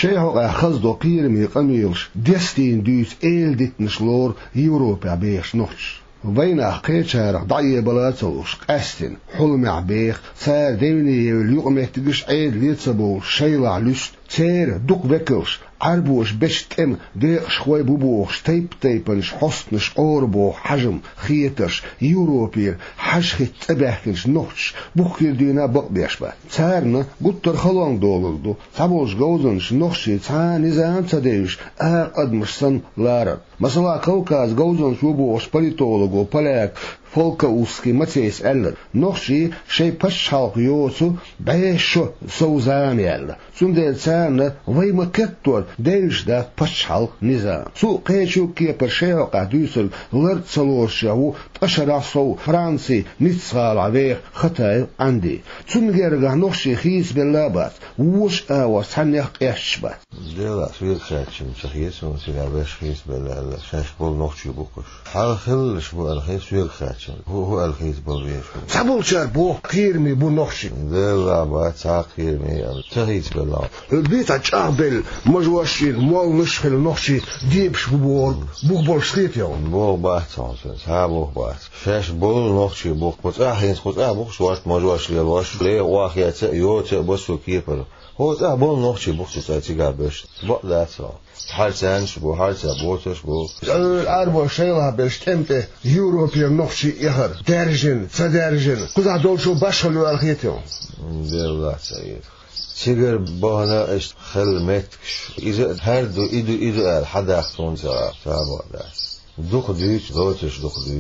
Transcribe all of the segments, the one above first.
شيء خزدو قيرمي قميلش ديستين دوس إيل ديتنشلور يوروبا بيش نوتش وبين قيتشار ضعيه بلاتوش قاستن حلم عبيخ صار ديني اليوم يحتاجش عيد ليتصبو شيلع لست تير دوق بكوش عربوش بشتم ديش خوي بوبوش تيبنش حسنش أوربو حجم خيتش يوروبير حشخي تباهكنش نوتش بوكير دينا بقبيش با تارنا قطر خلان دولدو تابوش غوزنش نوشي تا نظام تديش أدمش سن لارد مثلا كوكاز غوزنش بوبوش بوليتولوغو بلاك فولكاوسكي ماتيس ألر نوشي شي بشحالق يوسو بايشو سوزان يلا سندل تارنا ويما كتور ديش دا بشحالق نظام سو قيشو كي برشيو قادوسل لرد سلورشيو تشراسو فرانسي نتصال عبير خطايل عندي سنجرغا نوشي خيس باللابات وش آواز هنيق إحشبات ديلا سويل خاتشم شخيس ونسيلا باش خيس بالله شاش بول نوشي بوكش حال خلش بو الخيس سويل خاتشم هو الخيس بول بيش سابول شار بو قيرمي بو نوشي ديلا بات ساق قيرمي شخيس بالله البيت عجابل مجواشين مول نشخل نوشي ديبش بو بول شخيت يوم بو بات صانسن سابو بات شاش بول نوشي بوك بس أحيان خد بوك شواش مجواش ليه واش ليه واخيات يوت بسو كيبر هو بول نوشي بوك تاتي قابش بقى حالسانش بو حالسا بوتش بو الأربع شيلها بشتمته يوروبيا نوشي يهر درجن سدرجن كذا دول شو باشلو الخيتهم ديلا سيد سيجر بهنا إيش خل متكش إذا هردو إيدو حدا خطون سابا داس دوخ ديش دوتش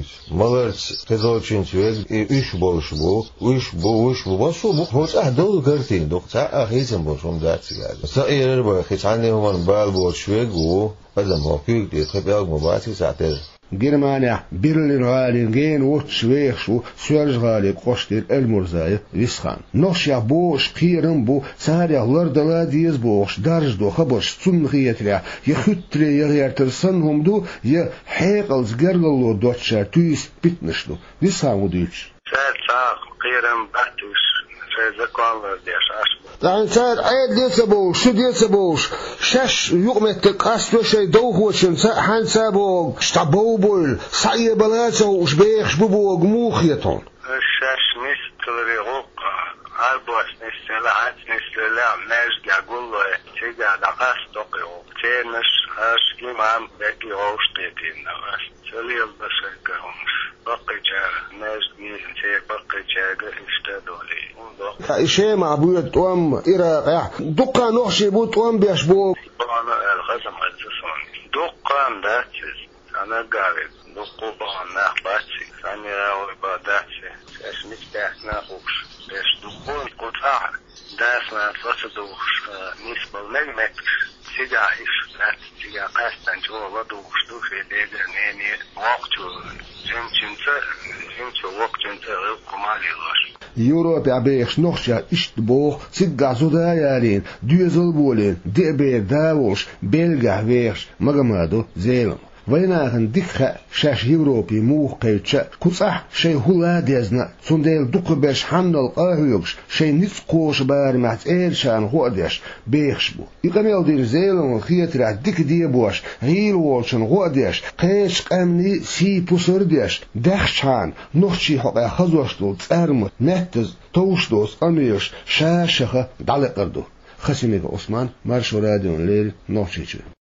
مالرت كذولشين تويج إيش بوش بو بس بو هوش دول كرتين دوخ تا أخيسن بوشون داتس يعني سائر ربع خيتعني هم بال بوشويج و بدل ما فيك يخبيك مباتي ساعتين جرمانيا برلين غالين جين وتش ويخشو سورج غالي قشتير المرزاي ويسخان نوشيا بوش قيرن بو ساريا لردلا ديز بوش درج دو خبرش تنغيتريا يخطري يغيرترسنهم دو يحيقلز جرلو دوتشا تويس بيتنشلو ويسخان وديش سار قيرن باتوش زكوان ورديش لأن صار عيد ديسبوش شو ديسبوش شش يقمت قاستو شي دوخوشن حان سابوغ شتابوبول صعي بلاتو وشبيخ شبوبوغ موخيتون شش نستل ريغوق عربوش نستل عاد نستل ناجد يقولو تيجا دقاستوق يغوق تينش هاش إمام بكي غوش تيتين نغاش سليل بسكهمش بقي جاغ ناجد نسير بقي جاغ اشتادولي شيء مع أبويا توام إيرا دقة نوشي بو توام بيشبو أنا الغزم غزصوني دقة داتس أنا قارب دقة بغنا باتسي ثاني راوي باداتسي اش مستحنا خوش اش دقون قطع داسنا فصدوش نسبة نجمتش سيجا إيش لا سيجا قاستن جو ودوش دوشي ديجا نيني وقتو جمتو وقت انت غير قمالي غاش يوروبا بيخش نوشيا اشتبوخ سيدقا زودايالين دوزل بولين ديبير داوش بيلقا بيخش مغمادو زيلم ويناهن ديخا شاش يوروبي موخ قيتشا كصح شي هلا ديزنا سنديل دوق باش حنل قاهيوكش شي نسقوش بار معت ايرشان غوديش بيخشبو يقميل دير زيلم الخياترا ديك ديبوش غيل وولشن غوديش قيش قامني سي بوسرديش دخشان نوشي حقا خزوشتو تارمت نهتز توشدوس قميوش شاشخة دالقردو خسيميك عثمان مارشو راديون ليل نوشيشو